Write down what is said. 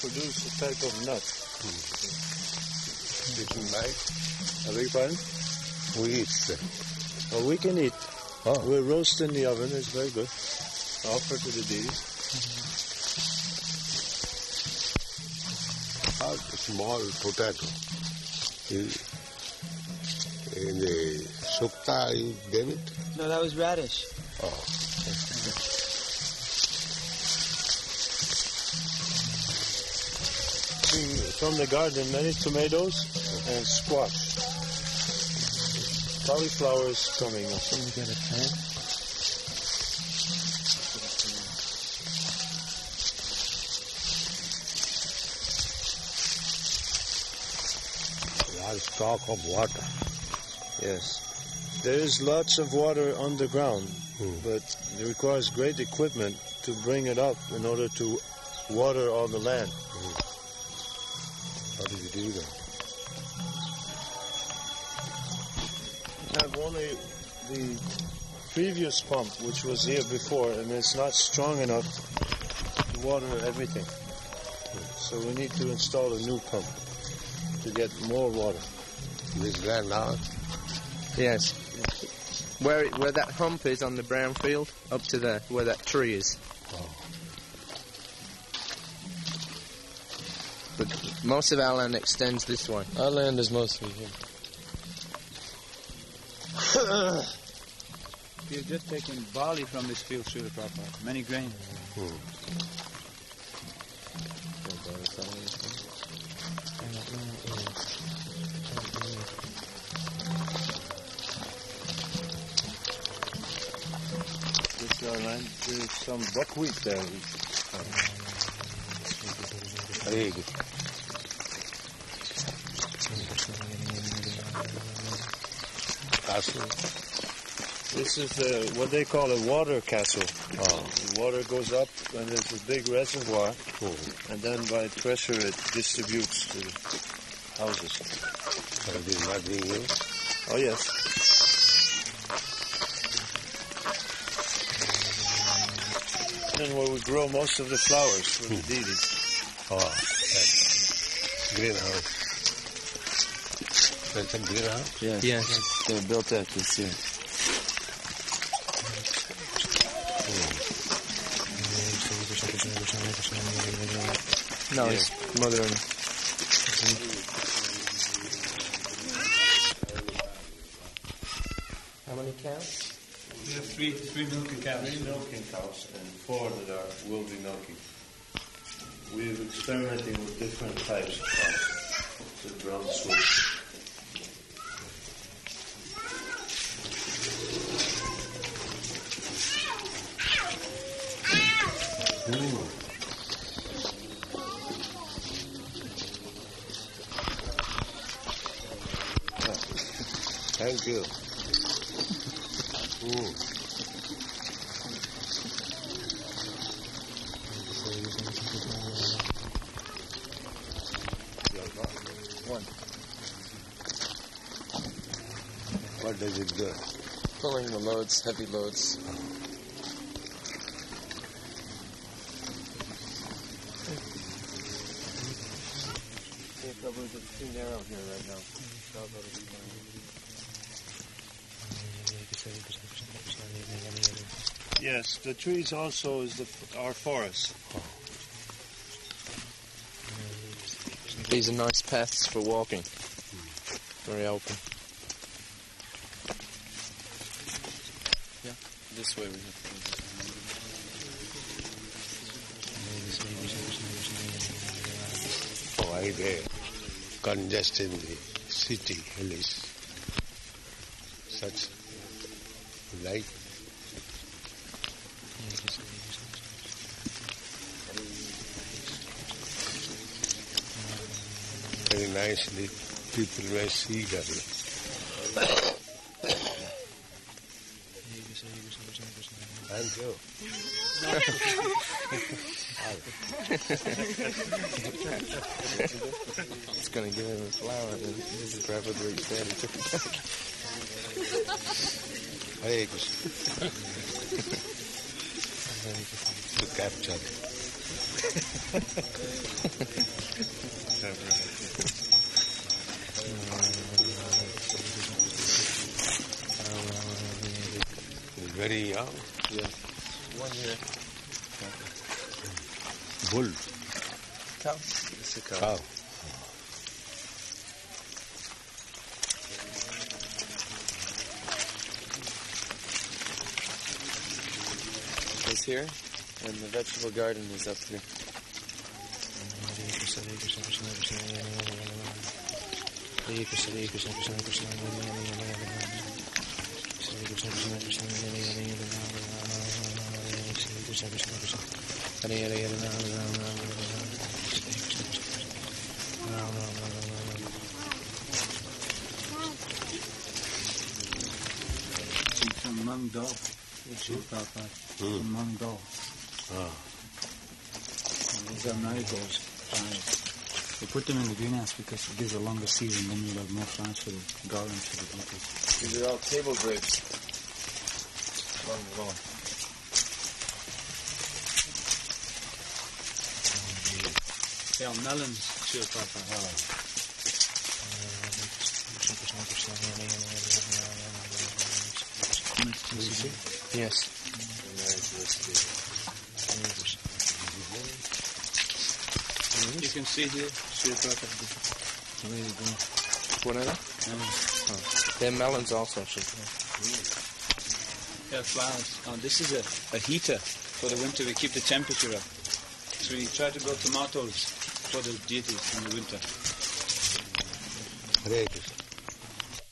produce a type of nut. Chicken night. I beg your pardon? We eat, sir. Oh, we can eat. Oh. We roast in the oven. It's very good. Offer to the deities. A small potato. In the sukta, you gave it? No, that was radish. Oh. From the garden, many tomatoes and squash. Cauliflower is coming. Can we get a pan? Large stock of water. Yes. There is lots of water underground, but it requires great equipment to bring it up in order to water all the land. How do you do that? Have only the previous pump, which was here before, and it's not strong enough to water everything. So we need to install a new pump to get more water. This land now? Yes. Where that hump is on the brown field, up to there, where that tree is. Oh. But most of our land extends this way. Our land is mostly here. We've just taken barley from this field, Srila Prabhupada. Many grains. This is our land. There's some buckwheat there. Very good. Castle. This is what they call a water castle. Oh. The water goes up and there's a big reservoir, and then by pressure it distributes to houses. But it is not being used? Oh, yes. And where we grow most of the flowers for the deities. Oh, that greenhouse. That's a greenhouse? Yes. Yes. They built that this year. No, Yeah. it's mother and... How many cows? We have three milking cows. 3 milking cows and 4 that will be milking. We're experimenting with different types of cows. The brown Swiss. Thank you. One. What does it do? Pulling the loads, heavy loads. It's too narrow here right now. Yes, the trees also is our forest. These are nice paths for walking. Very open. Yeah, this way we have to go. Why they congest in the city, hills? Such light. Very nicely, people may see that. Thank you. It's going to give him a flower, and this is Prabhupada reached there and took it back. Hare Krishna. To capture it. It's very young. Yeah. One here. Bull. Cow. It's a cow. Cow. It's here, and the vegetable garden is up here. Some Mung Do. Srila Prabhupada. Some Mung Do. And these are marigolds. They put them in the greenhouse because it gives a longer season, then you'll have more plants for the garlands for the devotees. These are all table grapes. They are melons, Srila Prabhupada. Yes. You can see here, Srila Prabhupada. There you go. What are they? Oh. They're melons also, Sri. They're flowers. This is a heater for the winter. We keep the temperature up. So we try to grow tomatoes for the deities in the winter. Hare Krishna.